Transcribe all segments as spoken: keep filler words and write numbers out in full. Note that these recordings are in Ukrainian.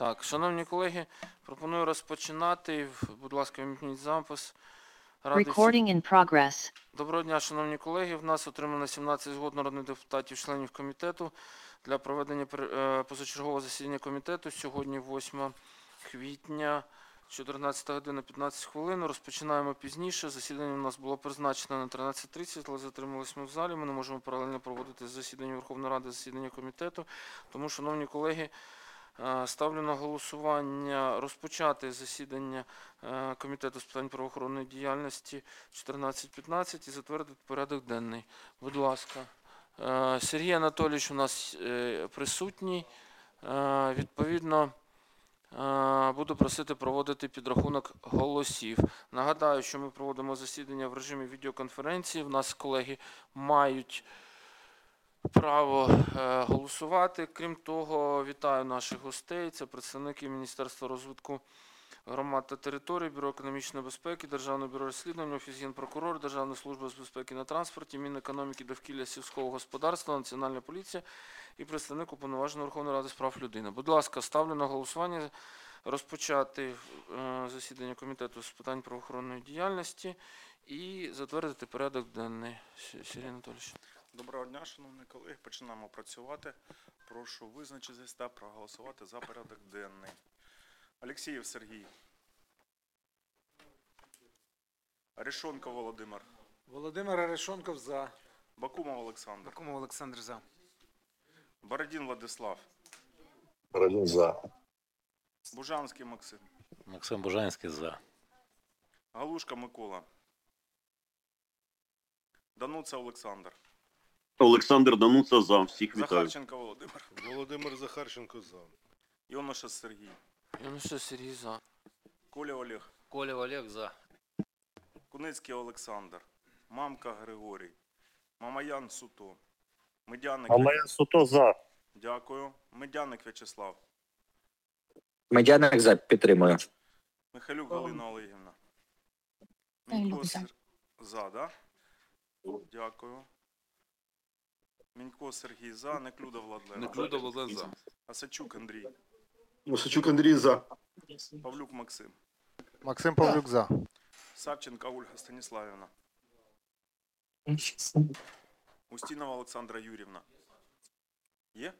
Так, шановні колеги, пропоную розпочинати. Будь ласка, вімкніть запис. Радий всіх- Recording in progress. Доброго дня, шановні колеги. В нас отримано сімнадцять згод народних депутатів, членів комітету для проведення пер- е, позачергового засідання комітету. Сьогодні восьме квітня, чотирнадцята година п'ятнадцять хвилин. Розпочинаємо пізніше. Засідання у нас було призначено на тринадцять тридцять, але затрималися ми в залі. Ми не можемо паралельно проводити засідання Верховної Ради, засідання комітету. Тому, шановні колеги, Е, ставлю на голосування розпочати засідання е, Комітету з питань правоохоронної діяльності чотирнадцять п'ятнадцять і затвердити порядок денний. Будь ласка. Е, Сергій Анатолійович у нас е, присутній. Е, Відповідно, е, буду просити проводити підрахунок голосів. Нагадаю, що ми проводимо засідання в режимі відеоконференції. В нас колеги мають право е, голосувати. Крім того, вітаю наших гостей. Це представники Міністерства розвитку громад та територій, Бюро економічної безпеки, Державного бюро розслідувань, Офіс Генпрокурора, Державна служба з безпеки на транспорті, Мінекономіки, довкілля, сільського господарства, Національна поліція і представник Уповноваженого Верховної Ради з прав людини. Будь ласка, ставлю на голосування розпочати е, засідання Комітету з питань правоохоронної діяльності і затвердити порядок денний. Сергій Анатолійович. Доброго дня, шановні колеги. Починаємо працювати. Прошу визначитись та проголосувати за порядок денний. Алєксєєв Сергій. Арешонков Володимир. Володимир Арешонков за. Бакумов Олександр. Бакумов Олександр за. Бородін Владислав. Бородін за. Бужанський Максим. Максим Бужанський за. Галушка Микола. Дануца Олександр. Олександр Дануца за. Всіх вітаю. Захарченко Володимир. Володимир Захарченко за. Іонушас Сергій. Януша Сергій за. Коля Олег. Коля Олег за. Куницький Олександр. Мамка Григорій. Мамаян Суто. Медяник. Мамая Суто за. Дякую. Медяник В'ячеслав. Медяник за, підтримую. Михайлюк Галина Олегівна. Михайлюк Мінько за. Сер- за, да? Дякую. Мінько Сергій за, Неклюда Владлен. Неклюда Владлен за. Асачук Андрій. Мусачук Андрій за. Павлюк Максим. Максим Павлюк за. Савченка Ольга Станіславівна. Устінова Олександра Юрівна. Є?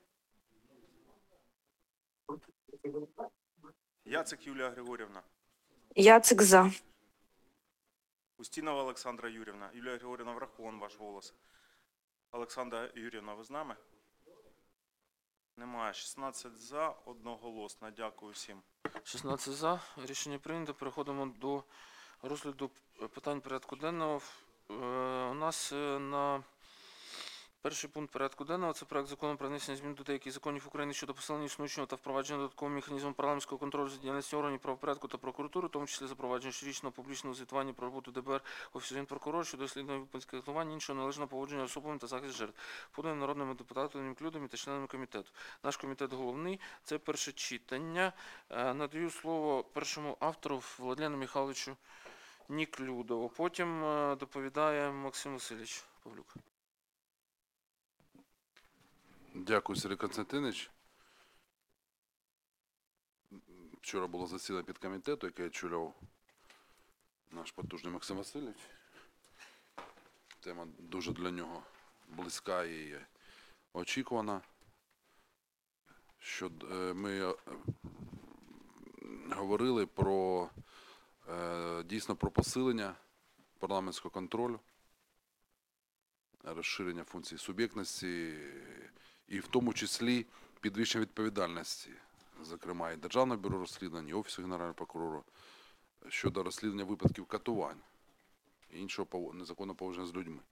Яцик Юлія Григорівна. Яцик за. Устінова Олександра Юрівна. Юлія Григорівна, врахован ваш голос. Олександра Юрівна, ви з нами? Немає. шістнадцять за, одноголосно. Дякую всім. шістнадцять за. Рішення прийнято. Переходимо до розгляду питань порядку денного. Е, У нас е, на перший пункт порядку денного – це проект закону про внесення змін до деяких законів України щодо посилення існуючого та впровадження додаткового механізму парламентського контролю за діяльністю органів правопорядку та прокуратури, в тому числі запровадження щорічного публічного звітування про роботу ДБР, Офісу Генпрокурора щодо розслідування випадків катування, іншого належного поводження особами та захист жертв, поданий народними депутатами Неклюдами та членами комітету. Наш комітет головний – це перше читання. Е, Надаю слово першому автору Владлену Михайловичу Неклюдову. Потім е, доповідає Максим Васильович Павлюк. Дякую, Сергій Константинович. Вчора було засідання підкомітету, яке очолював наш потужний Максим Васильович. Тема дуже для нього близька і очікувана. Що е, ми е, говорили про е, дійсно про посилення парламентського контролю, розширення функцій суб'єктності і в тому числі підвищення відповідальності, зокрема і Державного бюро розслідувань, і Офісу Генерального прокурора щодо розслідування випадків катувань і іншого незаконного поводження з людьми.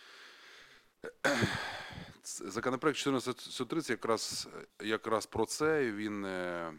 Законопроект чотирнадцять тридцять якраз, якраз про це. Він е,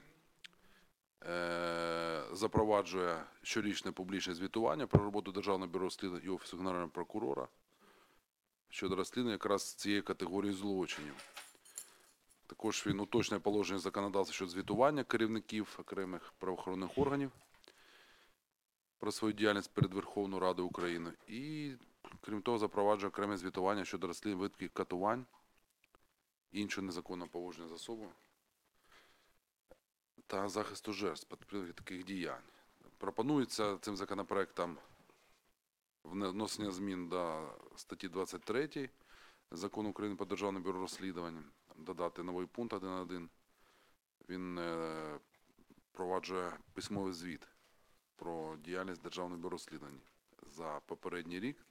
е, запроваджує щорічне публічне звітування про роботу Державного бюро розслідувань і Офісу Генерального прокурора щодо розслідування якраз цієї категорії злочинів. Також він уточнює положення законодавства щодо звітування керівників окремих правоохоронних органів про свою діяльність перед Верховною Радою України. І, крім того, запроваджує окреме звітування щодо розслідування випадків катувань, іншого незаконного поводження з особою та захисту жертв потерпілих таких діянь. Пропонується цим законопроектом внесення змін до статті двадцять три Закону України про Державне бюро розслідувань, додати новий пункт один один. Він е, впроваджує письмовий звіт про діяльність Державного бюро розслідувань за попередній рік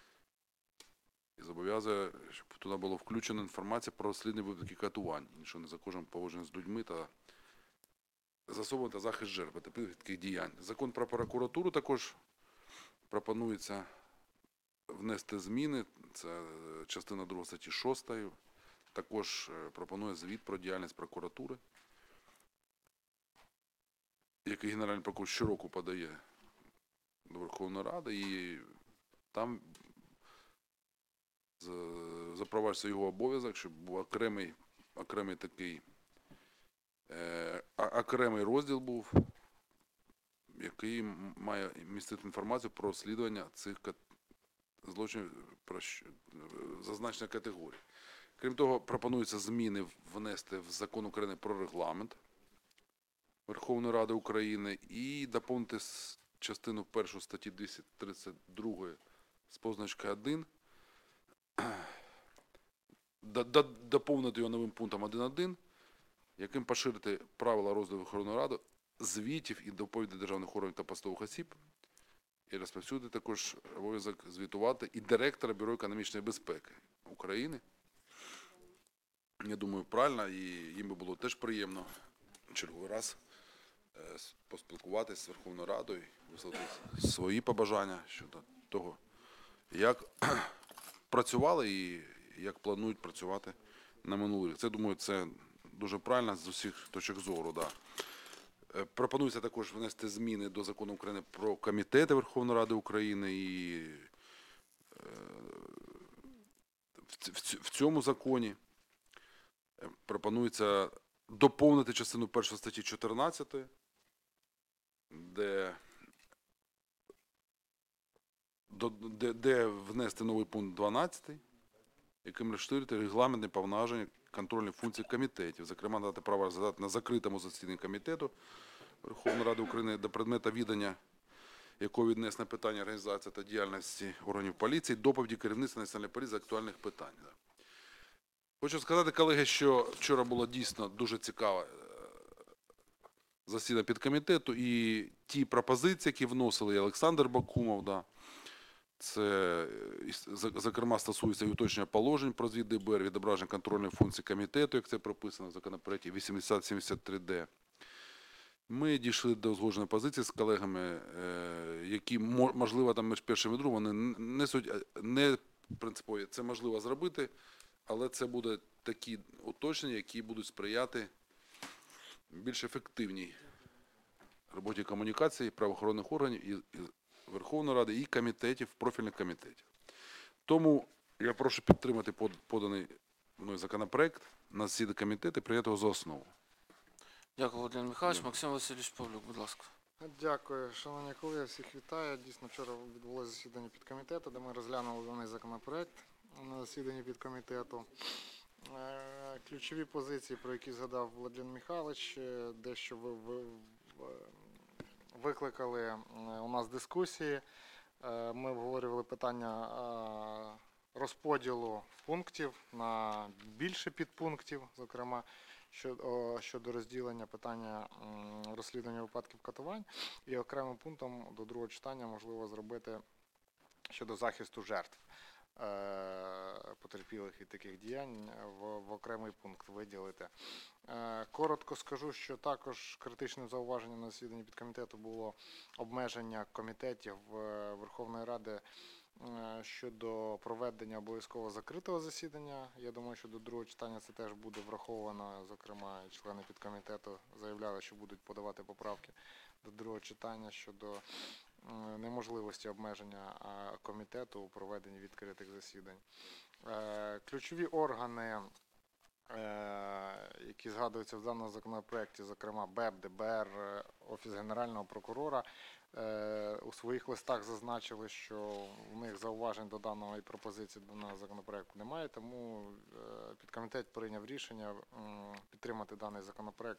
і зобов'язує, щоб туди було включено інформація про розслідування випадків катувань, іншого не за кожним поводженням з людьми та з особами та захист жертв потерпілих таких діянь. Закон про прокуратуру також пропонується внести зміни. Це частина друга статті шостої. Також пропонує звіт про діяльність прокуратури, який Генеральний прокурор щороку подає до Верховної Ради, і там запроваджується його обов'язок, щоб був окремий, окремий такий е, окремий розділ був, який має містити інформацію про розслідування цих злочинів про зазначення категорій. Крім того, пропонується зміни внести в Закон України про регламент Верховної Ради України і доповнити частину першу статті двісті тридцять два з позначкою один, доповнити його новим пунктом один один, яким поширити правила розгляду Верховної Ради, звітів і доповідей державних органів та посадових осіб, і розповсюдити також обов'язок звітувати і директора Бюро економічної безпеки України. Я думаю, правильно, і їм би було теж приємно черговий раз поспілкуватися з Верховною Радою, висловити свої побажання щодо того, як працювали і як планують працювати на минулий рік. Це, думаю, це дуже правильно з усіх точок зору. Да. Пропонується також внести зміни до Закону України про комітети Верховної Ради України, і в цьому законі пропонується доповнити частину першу статті чотирнадцять, де, де, де внести новий пункт дванадцять, яким розширити регламентні повноваження контрольні функції комітетів, зокрема, надати право розглядати на закритому засіданні комітету Верховної Ради України до предмета відання, якого віднесено питання організації та діяльності органів поліції, доповіді керівництва Національної поліції з актуальних питань. Хочу сказати, колеги, що вчора було дійсно дуже цікаве засідання підкомітету, і ті пропозиції, які вносили і Олександр Бакумов, да, це, зокрема, стосується і уточнення положень про звіт ДБР, відображення контрольної функції комітету, як це прописано в законопроекті вісімдесят сімдесят три Д. Ми дійшли до узгодженої позиції з колегами, які, можливо, там між першим і другим, вони не суть, не принципові, це можливо зробити, але це буде такі уточнення, які будуть сприяти більш ефективній роботі комунікації правоохоронних органів і Верховної Ради, і комітетів, профільних комітетів. Тому я прошу підтримати поданий мною законопроект на засіданні комітету і прийняти його за основу. Дякую, Володимир Михайлович. Максим Васильович Павлюк, будь ласка. Дякую, шановні колеги, всіх вітаю. Дійсно, вчора відбулося засідання підкомітету, де ми розглянули даний законопроект на засіданні підкомітету. Ключові позиції, про які згадав Володимир Михайлович, дещо ви, ви, викликали у нас дискусії. Ми обговорювали питання розподілу пунктів на більше підпунктів, зокрема, щодо, щодо розділення питання розслідування випадків катувань, і окремим пунктом до другого читання можливо зробити щодо захисту жертв потерпілих від таких діянь в, в окремий пункт виділити. Коротко скажу, що також критичним зауваженням на засіданні підкомітету було обмеження комітетів Верховної Ради щодо проведення обов'язково закритого засідання. Я думаю, що до другого читання це теж буде враховано. Зокрема, члени підкомітету заявляли, що будуть подавати поправки до другого читання щодо неможливості обмеження комітету у проведенні відкритих засідань. Ключові органи, які згадуються в даному законопроекті, зокрема БЕП, ДБР, Офіс Генерального прокурора, у своїх листах зазначили, що у них зауважень до даної пропозиції до даного законопроекту немає, тому підкомітет прийняв рішення підтримати даний законопроект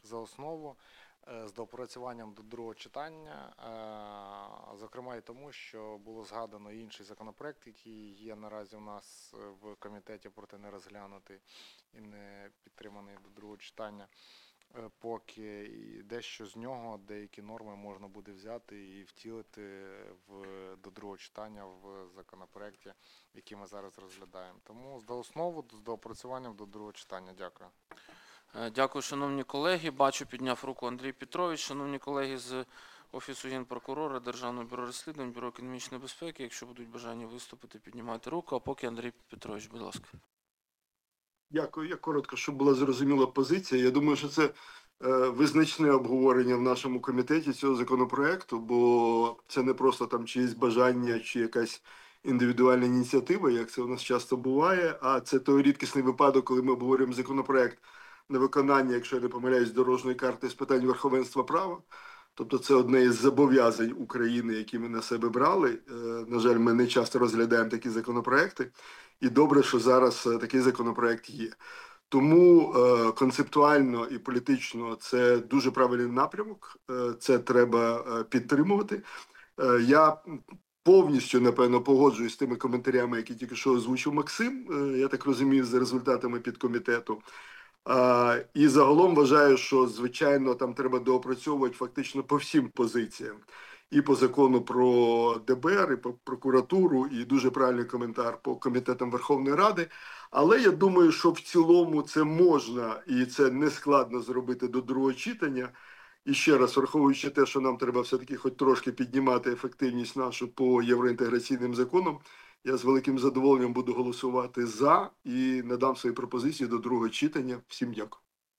за основу е, з доопрацюванням до другого читання, е, зокрема і тому, що було згадано інший законопроект, який є наразі у нас в комітеті, проте не розглянутий і не підтриманий до другого читання. Е, Поки і дещо з нього, деякі норми можна буде взяти і втілити в, до другого читання в законопроекті, який ми зараз розглядаємо. Тому за основу з доопрацюванням до другого читання. Дякую. Е, Дякую, шановні колеги. Бачу, підняв руку Андрій Петрович. Шановні колеги з Офісу Генпрокурора, Державного бюро розслідувань, Бюро економічної безпеки, якщо будуть бажання виступити, піднімайте руку. А поки Андрій Петрович, будь ласка. Дякую. Я коротко, щоб була зрозуміла позиція. Я думаю, що це е, визначне обговорення в нашому комітеті цього законопроекту, бо це не просто там чиєсь бажання чи якась індивідуальна ініціатива, як це у нас часто буває, а це той рідкісний випадок, коли ми обговорюємо законопроект на виконання, якщо я не помиляюсь, дорожньої карти з питань верховенства права. Тобто це одне із зобов'язань України, які ми на себе брали. Е, На жаль, ми не часто розглядаємо такі законопроекти. І добре, що зараз е, такий законопроект є. Тому е, концептуально і політично це дуже правильний напрямок. Е, Це треба е, підтримувати. Е, Я повністю, напевно, погоджуюсь з тими коментарями, які тільки що озвучив Максим. Е, Я так розумію, за результатами підкомітету. А, і загалом вважаю, що, звичайно, там треба доопрацьовувати фактично по всім позиціям. І по закону про де бе ер, і по прокуратуру, і дуже правильний коментар по комітетам Верховної Ради. Але я думаю, що в цілому це можна і це не складно зробити до другого читання. І ще раз, враховуючи те, що нам треба все-таки хоч трошки піднімати ефективність нашу по євроінтеграційним законам, я з великим задоволенням буду голосувати за і надам свої пропозиції до другого читання. Всім дякую.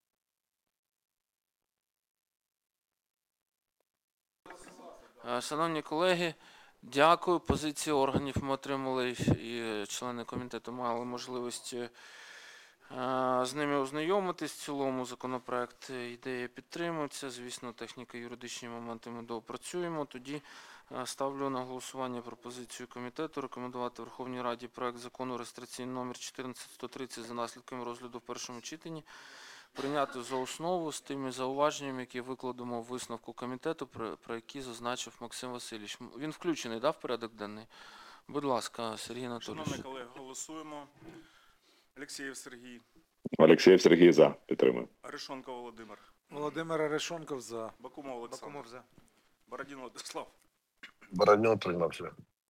Е, Шановні колеги, дякую. Позиції органів ми отримали, і члени комітету мали можливість е, з ними ознайомитись. В цілому законопроект ідея підтримується. Звісно, техніко-юридичні моменти ми доопрацюємо. Тоді е, ставлю на голосування пропозицію комітету рекомендувати Верховній Раді проект закону реєстраційний номер чотирнадцять сто тридцять за наслідками розгляду в першому читанні прийняти за основу з тими зауваженнями, які викладемо в висновку комітету, про, про які зазначив Максим Васильович. М, Він включений, да, в порядок денний? Будь ласка, Сергій Анатолійович. Шановні колеги, голосуємо. Олексієв Сергій, Олексій Сергій за. Підтримую. Арешонко Володимир, Володимир Арешонков за. Бакумов Олександр, Бакумов за. Бородін Владислав, Бородньо утримався.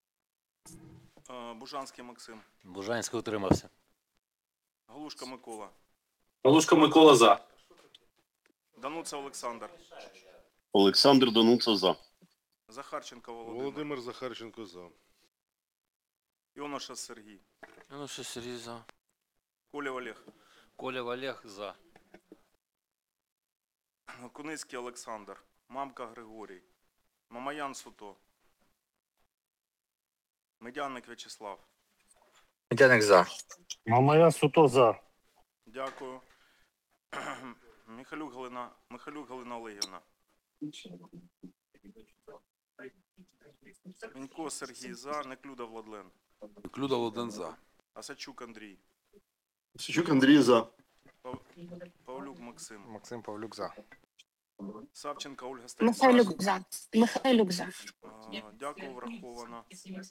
е, Бужанський Максим, Бужанський утримався. Галушка Микола, Галушка Микола за. Дануца Олександр, Олександр Дануца за. Захарченко Володимир, Захарченко за. Іоноша Сергій, Ну, що Сергій за. Колєв Олег, Коля Олег за. Куницький Олександр, Мамка Григорій, Мамаян Суто, Медяник В'ячеслав. Медяник за. Мамая Суто за. Дякую. Михайлюк Галина, Михайлюк Галина Олегівна. Мінько Сергій за, Неклюда Владлен. Клюда Володен за. Асачук Андрій, Сичук Андрій за. Пав... Павлюк Максим, Максим Павлюк за. Савченко Ольга Станіславівна. Михайлюк за. Михайлюк за. А, Дякую, враховано.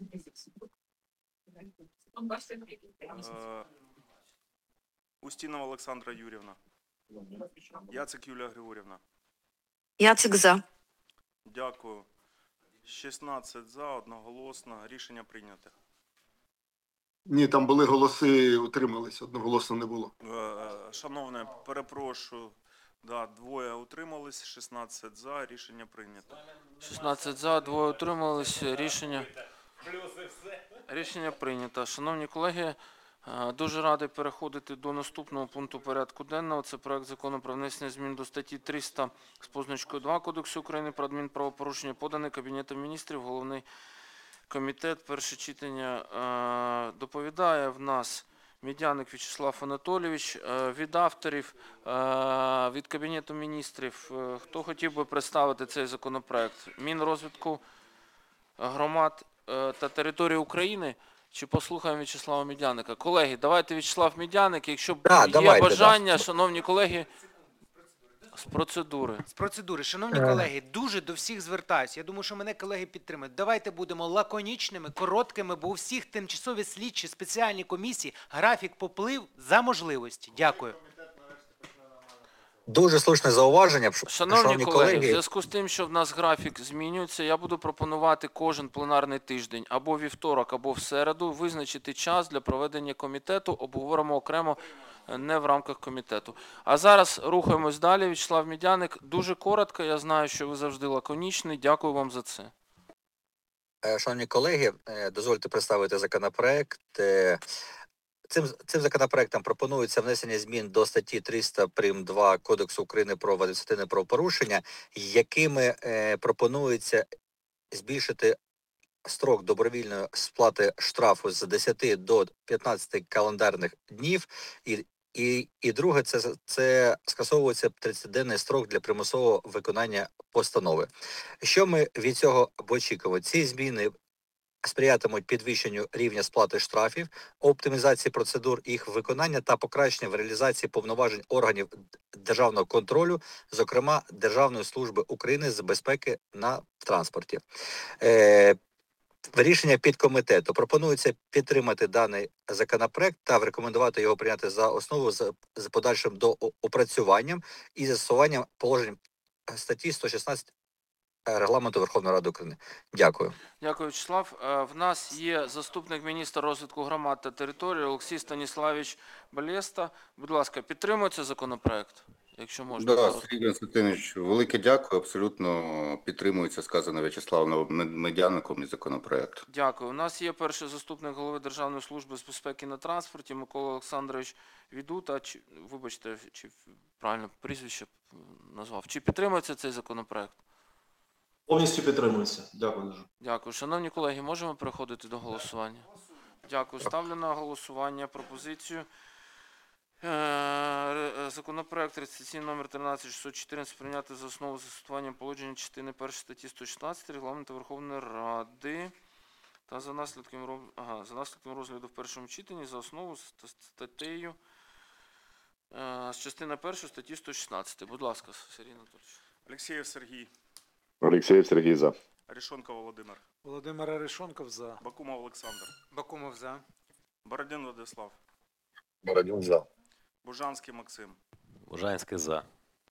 Е, Устінова Олександра Юрівна. Яцик Юлія Григорівна. Яцик за. Дякую. шістнадцять за, одноголосно. Рішення прийнято. Ні, там були голоси, утримались, одноголосно не було. Е, Шановне, перепрошую. Да, двоє утримались, шістнадцять за, рішення прийнято. шістнадцять за, двоє утримались. Рішення, рішення прийнято. Шановні колеги, е, дуже радий переходити до наступного пункту порядку денного. Це проект закону про внесення змін до статті триста з позначкою два Кодексу України про адмінправопорушення, поданий Кабінетом Міністрів. Головний комітет, перше читання, е, доповідає в нас Медяник В'ячеслав Анатолійович. Е, Від авторів, е, від Кабінету Міністрів, е, хто хотів би представити цей законопроект? Мінрозвитку громад е, та території України? Чи послухаємо В'ячеслава Медяника? Колеги, давайте В'ячеслав Медяник. Якщо Да, є давайте, бажання, шановні колеги, З процедури. З процедури. Шановні колеги, дуже до всіх звертаюся. Я думаю, що мене колеги підтримують. Давайте будемо лаконічними, короткими, бо у всіх тимчасові слідчі спеціальні комісії графік поплив за можливості. Дякую. Дуже слушне зауваження. Ш- Шановні колеги, в зв'язку з тим, що в нас графік змінюється, я буду пропонувати кожен пленарний тиждень або вівторок, або в середу визначити час для проведення комітету. Обговоримо окремо, е, не в рамках комітету. А зараз рухаємось далі. Вячеслав Медяник, дуже коротко. Я знаю, що ви завжди лаконічний. Дякую вам за це. Е, Шановні колеги, е, дозвольте представити законопроект. Е, Цим, цим законопроектом пропонується внесення змін до статті триста прим. два Кодексу України про адміністративне правопорушення, якими е, пропонується збільшити строк добровільної сплати штрафу з десяти до п'ятнадцяти календарних днів. І, і, і друге, це, це скасовується тридцятиденний строк для примусового виконання постанови. Що ми від цього очікуємо? Ці зміни сприятимуть підвищенню рівня сплати штрафів, оптимізації процедур їх виконання та покращення в реалізації повноважень органів державного контролю, зокрема Державної служби України з безпеки на транспорті. Е, Рішення підкомітету. Пропонується підтримати даний законопроект та рекомендувати його прийняти за основу з, з подальшим доопрацюванням і застосуванням положень статті сто шістнадцять Регламенту Верховної Ради України. Дякую. Дякую, Вячеслав. Е, В нас є заступник міністра розвитку громад та територій Олексій Станіславович Балєста. Будь ласка, підтримується законопроект, якщо можна. Да, коротко. Сергій Константинович, велике дякую. Абсолютно підтримується сказане В'ячеславом Медяником і законопроект. Дякую. У нас є перший заступник голови Державної служби з безпеки на транспорті Микола Олександрович Відута. Чи, вибачте, чи правильно прізвище назвав. Чи підтримується цей законопроект? Повністю підтримується. Дякую дуже. Дякую. Шановні колеги, можемо переходити до голосування? Дякую. Ставлю на голосування пропозицію. Е, ре- Законопроект реєстраційний номер тринадцять шістсот чотирнадцять прийняти за основу з застосуванням положення частини першої статті сто шістнадцять Регламенту Верховної Ради та за наслідком, роб- ага, за наслідком розгляду в першому читанні за основу з ст- статтею е, з частини першої статті сто шістнадцять. Будь ласка, Сергій Анатолійович. Алексєєв Сергій, Олексій Сергій за. Арешонков Володимир, Володимир Арешонков за. Бакумов Олександр, Бакумов за. Бородин Владислав, Бородін за. Бужанський Максим, Бужанський за.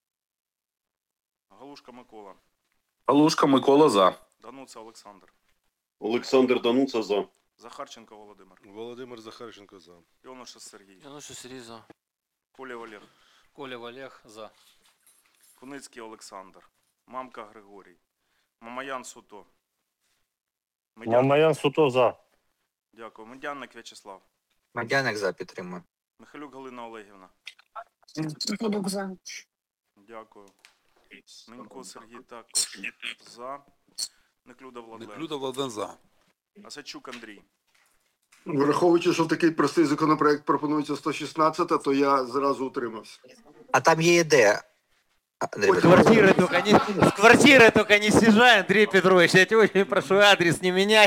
Галушка Микола, Галушка Микола за. Дануца Олександр, Олександр Дануца за. Захарченко Володимир, Володимир Захарченко за. Іонушев Сергій, Януша Сергій за. Колєв Олег, Колєв Олег за. Куницький Олександр, Мамка Григорій, Мамаян Суто, Мамаян Суто за. Дякую. Медяник В'ячеслав, Медяник за підтримує. Михайлюк Галина Олегівна, Михайлюк за. дякую. Менько Сергій також за. Неклюда Владлен, Неклюда Владлен за. Асачук Андрій, Враховуючи, що в такий простий законопроект пропонується сто шістнадцята, то я зразу утримався. А там є ідея. Андрій Петрович. Квартиры только не... С квартиры только не съезжай, Андрей Петрович. Я тебя очень прошу, адрес не меняй.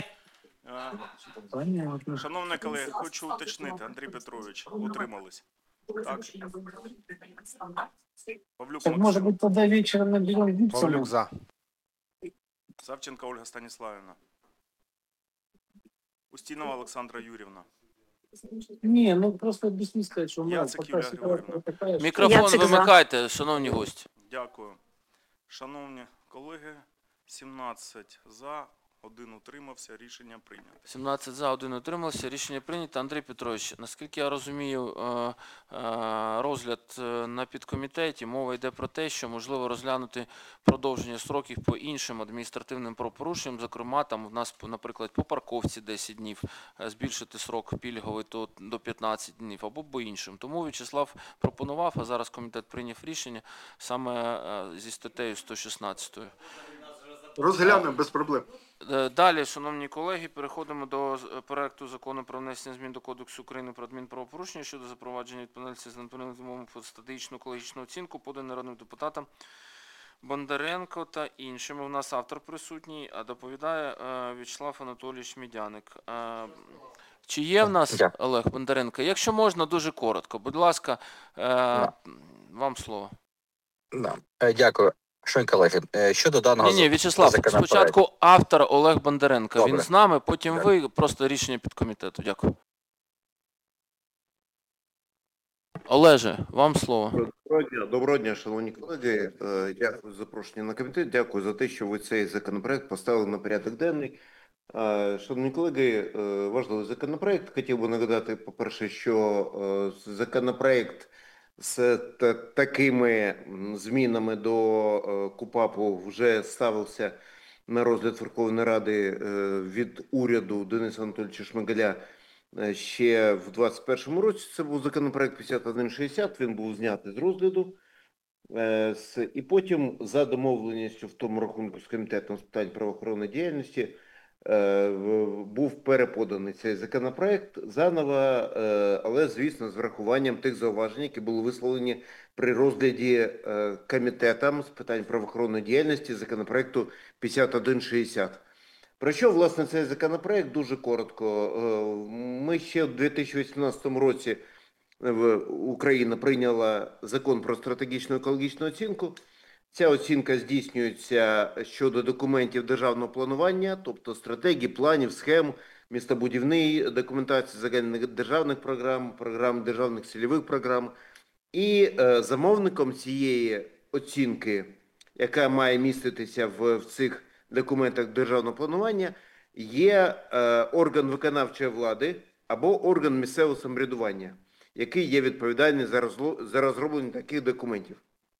Е, Шановні колеги, хочу уточнити, Андрій Петрович, утримались. Так? Павлюк Максим, быть, тогда вечером наберем Павлюк за. Савченко Ольга Станіславівна, Устінова Олександра Юрівна, Не, ну просто объясни сказать, что Яцик Юлія Григорівна. Мікрофон Яцик за. вимикайте, шановні гості. Дякую. Шановні колеги, сімнадцять за, один утримався, рішення прийнято. сімнадцять за, один утримався. Рішення прийнято. Андрій Петрович, наскільки я розумію, е, е, розгляд е, на підкомітеті, мова йде про те, що можливо розглянути продовження строків по іншим адміністративним правопорушенням. Зокрема, там у нас, наприклад, по парковці десять днів, е, збільшити срок пільговий то до п'ятнадцяти днів або по іншим. Тому В'ячеслав пропонував, а зараз комітет прийняв рішення саме е, зі статтею сто шістнадцять. Розглянемо без проблем. Е, Далі, шановні колеги, переходимо до з- проекту закону про внесення змін до Кодексу України про адмінправопорушення щодо запровадження відповідальності за неправильну вимогу про статистичну екологічну оцінку, поданий народним депутатом Бондаренко та іншими. У нас автор присутній, а доповідає е, В'ячеслав Анатолійович Медяник. Е, Чи є в нас Дякую. Олег Бондаренко? Якщо можна, дуже коротко. Будь ласка, е, вам слово. Да. Е, Дякую. Шановні колеги, е, щодо даного Ні, ні, В'ячеслав, законопроекту. спочатку автор Олег Бондаренко. Він Добре. з нами, потім Дякую. ви, просто рішення підкомітету. Дякую. Олеже, вам слово. Доброго дня, доброго дня, шановні колеги. Е, Дякую за запрошення на комітет. Дякую за те, що ви цей законопроект поставили на порядок денний. Е, Шановні колеги, е, важливий законопроект. Хотів би нагадати, по-перше, що е, законопроект з та- такими м, змінами до е, КУпАПу вже ставився на розгляд Верховної Ради е, від уряду Дениса Анатолійовича Шмигаля е, ще в двадцять першому році. Це був законопроект п'ятдесят один шістдесят, він був знятий з розгляду. Е, з- І потім за домовленістю в тому рахунку з Комітетом з питань правоохоронної діяльності е, в- був переподаний цей законопроект заново, е, але, звісно, з врахуванням тих зауважень, які були висловлені при розгляді е, Комітетом з питань правоохоронної діяльності законопроекту п'ятдесят один шістдесят. Про що, власне, цей законопроект? Дуже коротко. Е, Ми ще в дві тисячі вісімнадцятому році в- Україна прийняла закон про стратегічну екологічну оцінку. Ця оцінка здійснюється щодо документів державного планування, тобто стратегій, планів, схем, містобудівної документації, загальних державних програм, програм державних цільових програм. І е, замовником цієї оцінки, яка має міститися в, в цих документах державного планування, є е, орган виконавчої влади або орган місцевого самоврядування, який є відповідальний за, розло, за розроблення таких документів.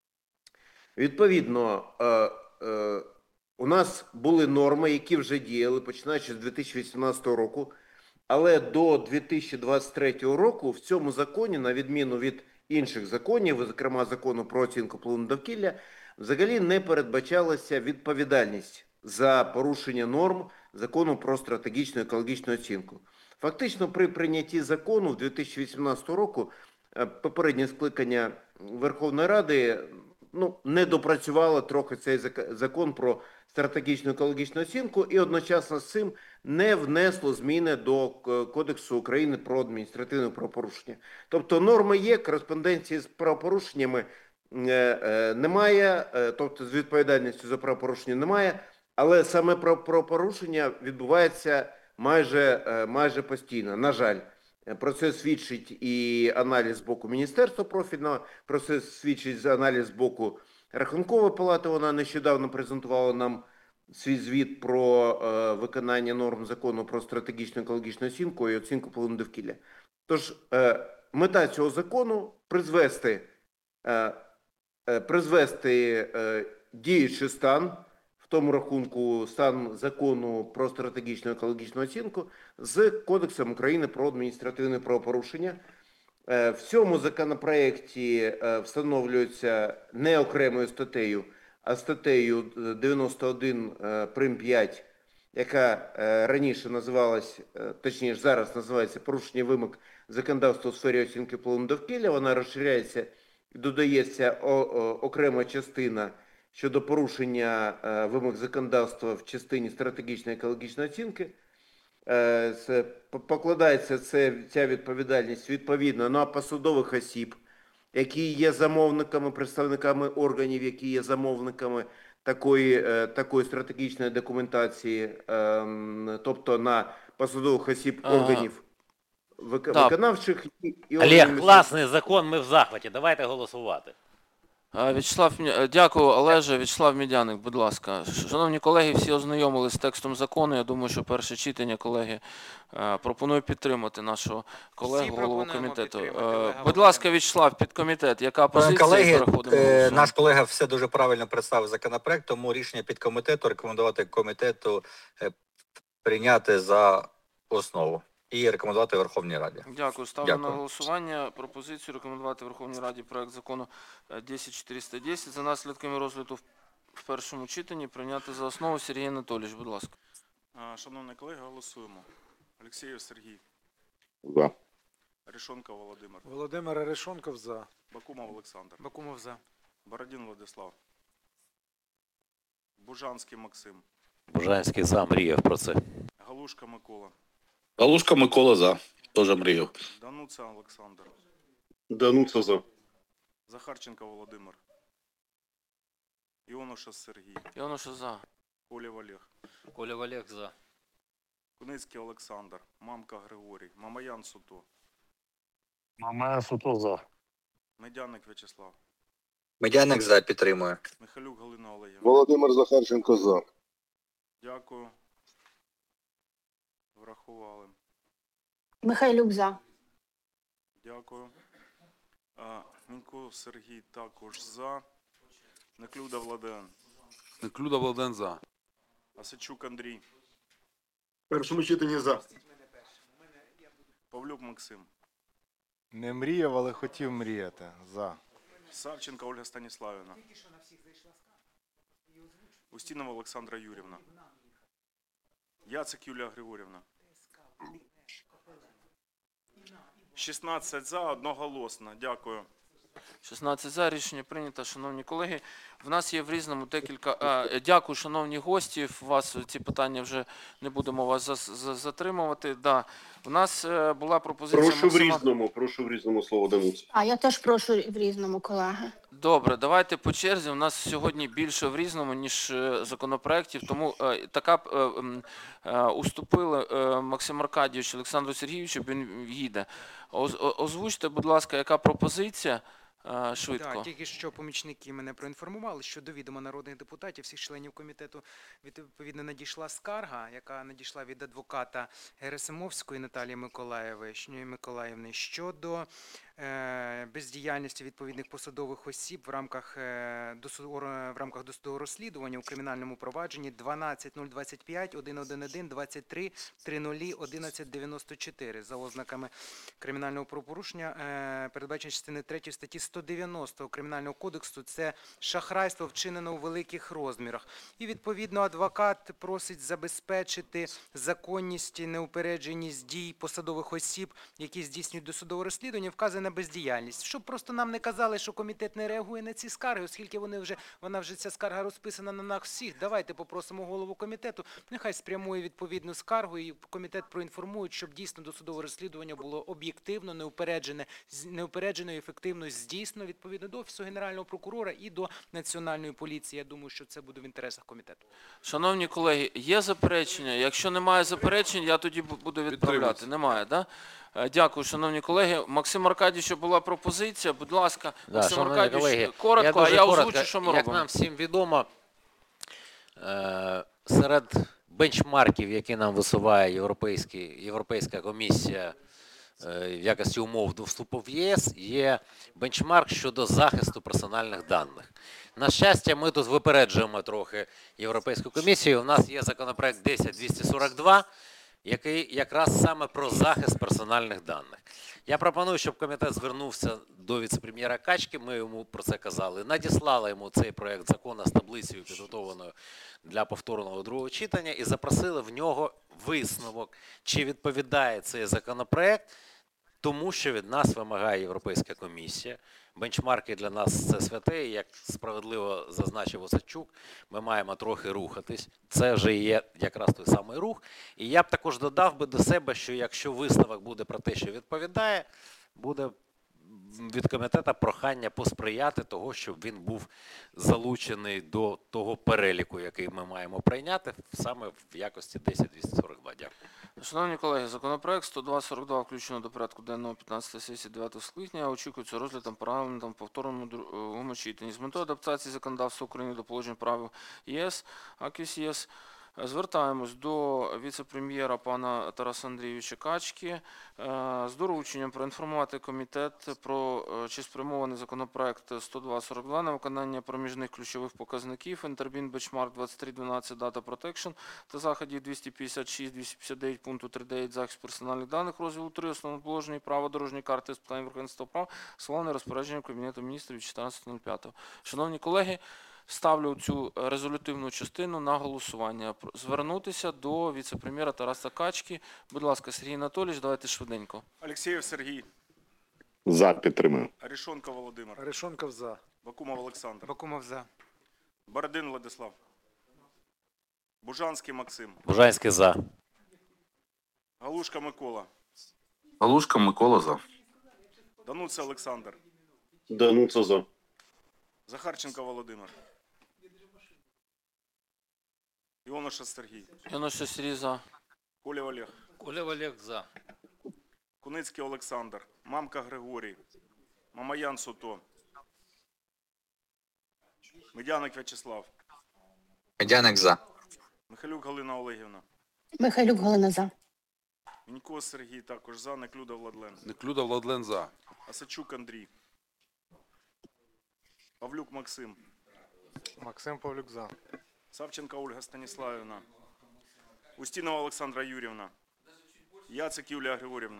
Відповідно, е, е, у нас були норми, які вже діяли, починаючи з дві тисячі вісімнадцятого року, але до дві тисячі двадцять третього року в цьому законі, на відміну від інших законів, зокрема закону про оцінку впливу на довкілля, взагалі не передбачалася відповідальність за порушення норм закону про стратегічну екологічну оцінку. Фактично, при прийнятті закону в дві тисячі вісімнадцятого року е, попереднє скликання Верховної Ради ну, не допрацювало трохи цей зак- закон про стратегічну екологічну оцінку і одночасно з цим не внесло зміни до е, Кодексу України про адміністративне правопорушення. Тобто норми є, кореспонденції з правопорушеннями е, е, немає, е, тобто з відповідальністю за правопорушення немає, але саме про правопорушення відбувається майже, е, майже постійно, на жаль. Про це свідчить і аналіз з боку Міністерства профільного, про це свідчить аналіз з боку Рахункової палати. Вона нещодавно презентувала нам свій звіт про е, виконання норм закону про стратегічну екологічну оцінку і оцінку впливу на довкілля. Тож е, мета цього закону призвести, е, е, призвести е, діючий стан, в тому рахунку стан закону про стратегічну екологічну оцінку з Кодексом України про адміністративне правопорушення. Е, В цьому законопроекті е, встановлюється не окремою статтею, а статтею дев'яносто один е, прим. п'ять, яка е, раніше називалась, е, точніше зараз називається порушення вимог законодавства у сфері оцінки впливу на довкілля. Вона розширяється і додається о- о- окрема частина щодо порушення е, вимог законодавства в частині стратегічної екологічної оцінки. Е, це, по- покладається це, ця відповідальність відповідно на посадових осіб, які є замовниками, представниками органів, які є замовниками такої, е, такої стратегічної документації, е, м, тобто на посадових осіб Ага. органів вик- Так. виконавчих і, і Олег, органів класний закон, ми в захваті. Давайте голосувати. А, В'ячеслав, Мі- е, дякую, Олеже. В'ячеслав Медяник, будь ласка. Ш- Шановні колеги, всі ознайомились з текстом закону. Я думаю, що перше читання, колеги, е, пропоную підтримати нашого колегу, голову пропонуємо комітету. підтримати, Е, Олега Будь Володимира. ласка, В'ячеслав, підкомітет, яка Пане позиція? колеги, Переходимо до е, голосування. наш колега все дуже правильно представив законопроект, тому рішення підкомітету рекомендувати комітету е, прийняти за основу і рекомендувати Верховній Раді. Дякую. Ставлю Дякую. на голосування пропозицію рекомендувати Верховній Раді проект закону е, десять чотириста десять за наслідками розгляду в- в першому читанні прийняти за основу. Сергій Анатолійович, будь ласка. Е, Шановні колеги, голосуємо. Олексієв Сергій, За. Арешонков Володимир, Володимир Арешонков за. Бакумов Олександр, Бакумов за. Бородін Владислав, Бужанський Максим, Бужанський сам мріяв про це. Галушка Микола, Галушка Микола за. Тоже мріяв. Дануца Олександр, Дануца за. Захарченко Володимир, Іонуша Сергій, Іонуша за. Колєв Олег, Коля Олег за. Куницький Олександр, Мамка Григорій, Мамаян Суто, Мамая Суто за. Медяник В'ячеслав, Медяник за підтримує. Михайлюк Галина Олегівна. Володимир Захарченко за. Дякую. Врахували. Михайлюк за. Дякую. А, Мінько Сергій також за. Неклюда Владен. Неклюда Владен за. Асичук Андрій. В першому читанні за. Павлюк Максим. Не мріяв, але хотів мріяти. За. Савченко Ольга Станіславівна. Устінова Олександра Юрівна. Яцик Юлія Григорівна. шістнадцять за, одноголосно. Дякую. шістнадцять за, рішення прийнято, шановні колеги. В нас є в різному декілька... А, дякую, шановні гості, вас ці питання вже не будемо вас за- за- затримувати. Да. У нас е, була пропозиція... Прошу в Максима- різному, прошу в різному слово Дануці. А я теж прошу в різному, колеги. Добре, давайте по черзі. У нас сьогодні більше в різному, ніж е, законопроєктів, тому е, така б, е, м, е, уступили е, Максим Аркадійович Олександру Сергійовичу, він їде. Оз- о- Озвучте, будь ласка, яка пропозиція е, швидко. Так, тільки що помічники мене проінформували, що до відома народних депутатів, всіх членів комітету, відповідно надійшла скарга, яка надійшла від адвоката Герасимовської Наталії Миколаєвої Миколаївни щодо е, бездіяльності відповідних посадових осіб в рамках е, досудового в рамках досудового розслідування у кримінальному провадженні дванадцять нуль двадцять п'ять один один один двадцять три тридцять одинадцять дев'яносто чотири за ознаками кримінального правопорушення, е, передбачено частини третьої статті сто дев'яносто Кримінального кодексу. Це шахрайство, вчинено у великих розмірах. І відповідно адвокат просить забезпечити законність і неупередженість дій посадових осіб, які здійснюють досудове розслідування, вказує на бездіяльність. Щоб просто нам не казали, що комітет не реагує на ці скарги, оскільки вони вже вона вже ця скарга розписана на нас всіх. Давайте попросимо голову комітету, нехай спрямує відповідну скаргу і комітет проінформує, щоб дійсно досудове розслідування було об'єктивно, неупереджене, з- неупереджено і ефективно здійснено відповідно до Офісу Генерального прокурора і до Національної поліції. Я думаю, що це буде в інтересах комітету. Шановні колеги, є заперечення? Якщо немає заперечень, я тоді бу- буду відправляти. Підтримується. Немає, да? Е, Дякую, шановні колеги. Максим Аркадійовичу була пропозиція. Будь ласка, Да, Максим шановні Аркадійович, колеги, коротко, а дуже я коротко. озвучу, що ми Як робимо. нам всім відомо, е, серед бенчмарків, які нам висуває Європейський, Європейська комісія е, в якості умов до вступу в ЄС, є бенчмарк щодо захисту персональних даних. На щастя, ми тут випереджуємо трохи Європейську комісію. У нас є законопроект десять двісті сорок два, який якраз саме про захист персональних даних. Я пропоную, щоб комітет звернувся до віце-прем'єра Качки, ми йому про це казали, надіслали йому цей проект закону з таблицею, підготовленою для повторного другого читання, і запросили в нього висновок, чи відповідає цей законопроект тому, що від нас вимагає Європейська комісія. Бенчмарки для нас – це святе, і, як справедливо зазначив Осадчук, ми маємо трохи рухатись. Це вже є якраз той самий рух. І я б також додав би до себе, що якщо висновок буде про те, що відповідає, буде від комітету прохання посприяти того, щоб він був залучений до того переліку, який ми маємо прийняти, саме в якості десять двісті сорок два. Дякую. Шановні колеги, законопроект сто два сорок два включено до порядку денного п'ятнадцятої сесії дев'ятого скликання. Очікується розглядом парламентом в повторному другому читанні. З метою адаптації законодавства України до положень прав ЄС, АКІС ЄС, звертаємось до віце-прем'єра пана Тараса Андрійовича Качки е, з дорученням проінформувати комітет про е, чи спрямований законопроект сто два сорок два на виконання проміжних ключових показників Interbeam Benchmark двадцять три дванадцять Data Protection та заходів двісті п'ятдесят шість двісті п'ятдесят дев'ять пункту три дев'ять захист персональних даних розділу три основного положення і права дорожньої карти з питань верховенства прав, схвалений розпорядженням Кабінету міністрів від чотирнадцятого п'ятого. Шановні колеги, ставлю цю резолютивну частину на голосування. Звернутися до віце-прем'єра Тараса Качки. Будь ласка, Сергій Анатолійович, давайте швиденько. Алексєєв Сергій. За, підтримую. Арешонков Володимир. Арешонков за. Бакумов Олександр. Бакумов за. Бородин Владислав. Бужанський Максим. Бужанський за. Галушка Микола. Галушка Микола за. Дануца Олександр. Дануца за. Захарченко Володимир. Іонушас Сергій. Януша Сергій за. Колєв Олег. Колєв Олег за. Куницький Олександр. Мамка Григорій. Мамаян Суто. Медяник В'ячеслав. Медяник за. Михайлюк Галина Олегівна. Михайлюк Галина за. Мінько Сергій також за. Неклюда Владлен. Неклюда Владлен за. Асачук Андрій. Павлюк Максим. Максим Павлюк за. Савченка Ольга Станіславівна. Устінова Олександра Юрівна. Яцик Юлія Григорівна.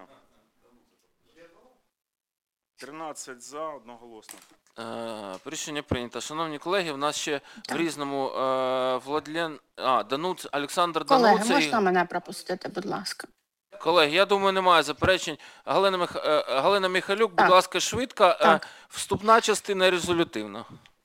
тринадцять за, одноголосно. Е, Рішення прийнято. Шановні колеги, в нас ще в різному е, Владлен, а, Дануц, Олександр Колеги, Дануца. можна мене пропустити, будь ласка. Колеги, я думаю, немає заперечень. Галина, Мих... е, Галина Михайлюк, будь Так. ласка, швидко. Е, Так. Вступна частина резолютивна.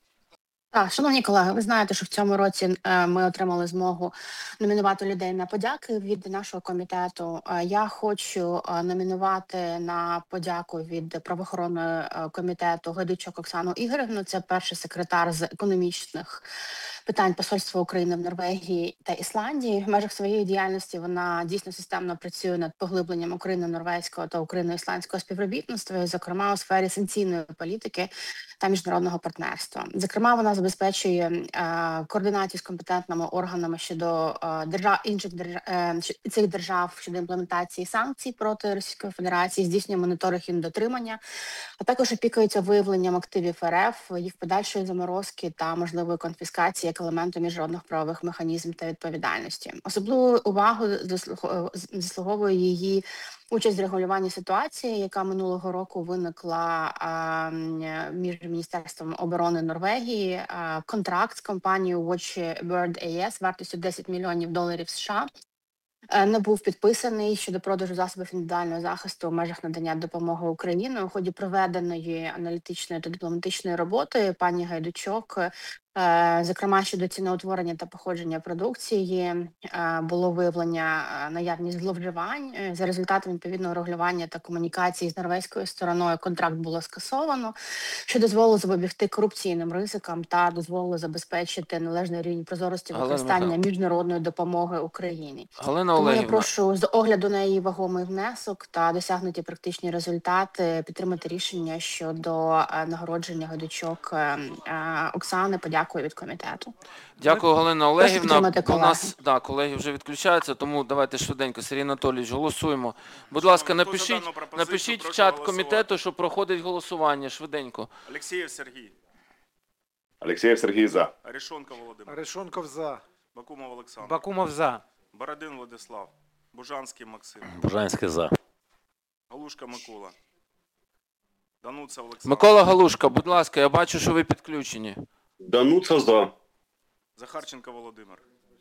Так, шановні колеги, ви знаєте, що в цьому році е, ми отримали змогу номінувати людей на подяки від нашого комітету. Е, Я хочу е, номінувати на подяку від правоохоронного е, комітету Гайдучок Оксану Ігорівну. Це перший секретар з економічних питань Посольства України в Норвегії та Ісландії. В межах своєї діяльності вона дійсно системно працює над поглибленням україно-норвезького та україно-ісландського співробітництва, і, зокрема, у сфері санкційної політики та міжнародного партнерства. Зокрема, вона забезпечує е, координацію з компетентними органами щодо е, держав інших держав е, щ- цих держав щодо імплементації санкцій проти Російської Федерації, здійснює моніторинг і дотримання, а також опікується виявленням активів РФ, їх подальшої заморозки та можливої конфіскації як елементу міжнародних правових механізмів та відповідальності. Особливу увагу заслуг- заслуговує її участь в регулюванні ситуації, яка минулого року виникла а, м, між Міністерством оборони Норвегії, а, контракт з компанією Watchbird ей ес вартістю десять мільйонів доларів США е, не був підписаний щодо продажу засобів індивідуального захисту у межах надання допомоги Україні. У ході проведеної аналітичної та дипломатичної роботи пані Гайдучок, е, зокрема щодо ціноутворення та походження продукції, е, було виявлення е, наявність зловживань. Е, За результатом відповідного регулювання та комунікації з норвезькою стороною контракт було скасовано, що дозволило запобігти корупційним ризикам та дозволило забезпечити належний рівень прозорості Галина використання Михайлівна. міжнародної допомоги Україні. Галина Тому я Олегівна, прошу з огляду на її вагомий внесок та досягнуті практичні результати підтримати рішення щодо е, нагородження Гайдучок е, е, Оксани. Подякую від комітету. дякую, Галина Олегівна. підтримати У нас да, колеги вже відключаються, тому давайте швиденько. Сергій Анатолійович, голосуємо. Будь ласка, Шановні, хто за напишіть, дану пропозицію, напишіть в прошу чат голосувати. комітету, що проходить голосування швиденько. Алексєєв Сергій. Алексєєв Сергій за. Арешонков Володимир. Арешонков за. Бакумов Олександр. Бакумов за. Бородин Владислав. Бужанський Максим. Бужанський за. Галушка Микола. Дануца Олександр. Микола Галушка, будь ласка, я бачу, що ви підключені. Дануца за. Захарченко Володимир.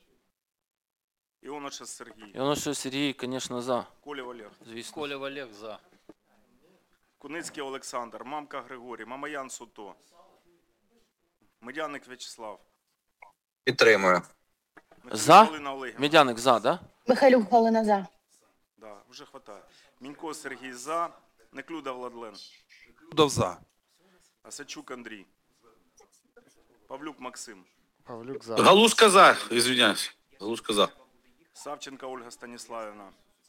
Іонушас Сергій. Януша Сергій, звісно, за. Колєв Олег. Звісно. Колєв Олег за. Куницький Олександр. Мамка Григорій. Мамаян Суто. Медяник В'ячеслав. Підтримую. Михайлюк За? Галина Олегівна. Медяник за, да? Михайлюк Галина за. Да, вже хватає. Мінько Сергій за. Неклюда Владлен. Неклюда за. Асачук Андрій. Павлюк Максим. Павлюк за. Галушка за, извиняюсь. Галушка за. Савченка Ольга Станіславівна.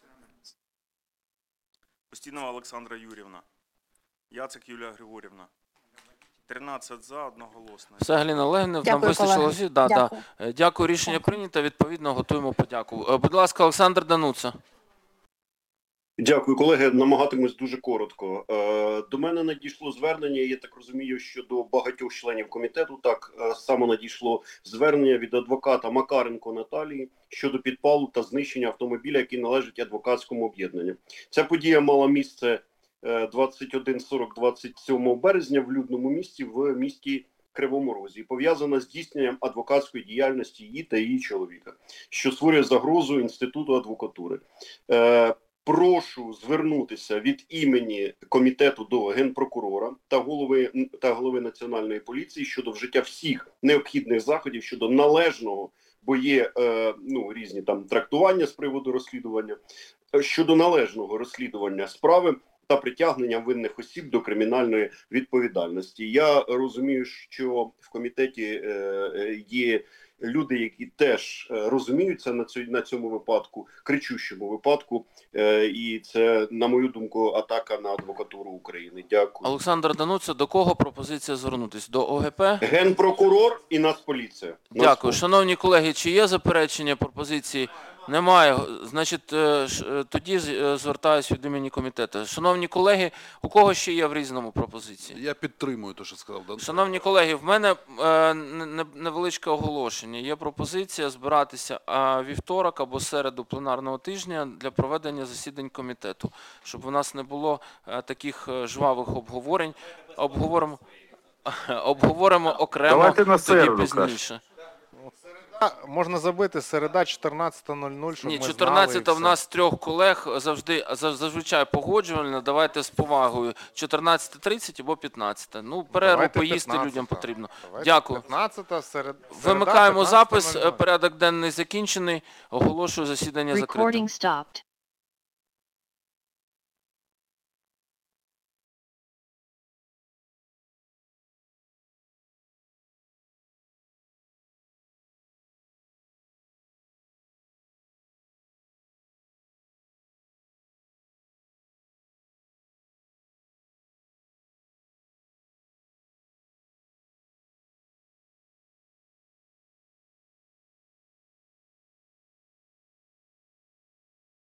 Устінова Олександра Юрівна. Яцик Юлія Григорівна. тринадцять за, одноголосно. Все, Галина Олегівна, нам Дякую, вистачило колеги. всіх. Да, да. Дякую. Е, Дякую, рішення прийнято, відповідно готуємо подяку. Е, Будь ласка, Олександр Дануца. Дякую, колеги. Намагатимусь дуже коротко. Е, До мене надійшло звернення, я так розумію, що до багатьох членів комітету так е, само надійшло звернення від адвоката Макаренко Наталії щодо підпалу та знищення автомобіля, який належить адвокатському об'єднанню. Ця подія мала місце е, двадцять один сорок двадцять сьомого березня в людному місті в місті Кривому Розі, і пов'язана з здійсненням адвокатської діяльності її та її чоловіка, що створює загрозу інституту адвокатури. Е, Прошу звернутися від імені комітету до генпрокурора та голови та голови Національної поліції щодо вжиття всіх необхідних заходів щодо належного, бо є е, ну різні там трактування з приводу розслідування, е, щодо належного розслідування справи та притягнення винних осіб до кримінальної відповідальності. Я розумію, що в комітеті е, є люди, які теж е, розуміються на цьому, на цьому випадку, кричущому випадку, е, і це, на мою думку, атака на адвокатуру України. Дякую. Олександр Дануца, до кого пропозиція звернутися? До ОГП? Генпрокурор і Нацполіція. Дякую. Шановні колеги, чи є заперечення, пропозиції? Немає. Значить, е, ш- е, тоді з- е, звертаюсь від імені комітету. Шановні колеги, у кого ще є в Різному пропозиції? Я підтримую те, що сказав Дан. Шановні колеги, в мене е, не- не- невеличке оголошення. Є пропозиція збиратися а, вівторок або середу пленарного тижня для проведення засідань комітету, щоб у нас не було е, таких е, жвавих обговорень. Обговоримо, обговоримо окремо Давайте на тоді середу, пізніше. А, можна забити середа чотирнадцята нуль нуль, щоб Ні, ми знали. і чотирнадцята в все. нас трьох колег завжди зав- зазвичай погоджувально. Давайте з повагою. чотирнадцята тридцять або п'ятнадцята. Ну, перерву Давайте поїсти людям п'ятнадцята. потрібно. Давайте Дякую. п'ятнадцята, серед... Вимикаємо середа, запис. п'ятнадцята нуль нуль. Порядок денний закінчений. Оголошую засідання закритим. Recording stopped.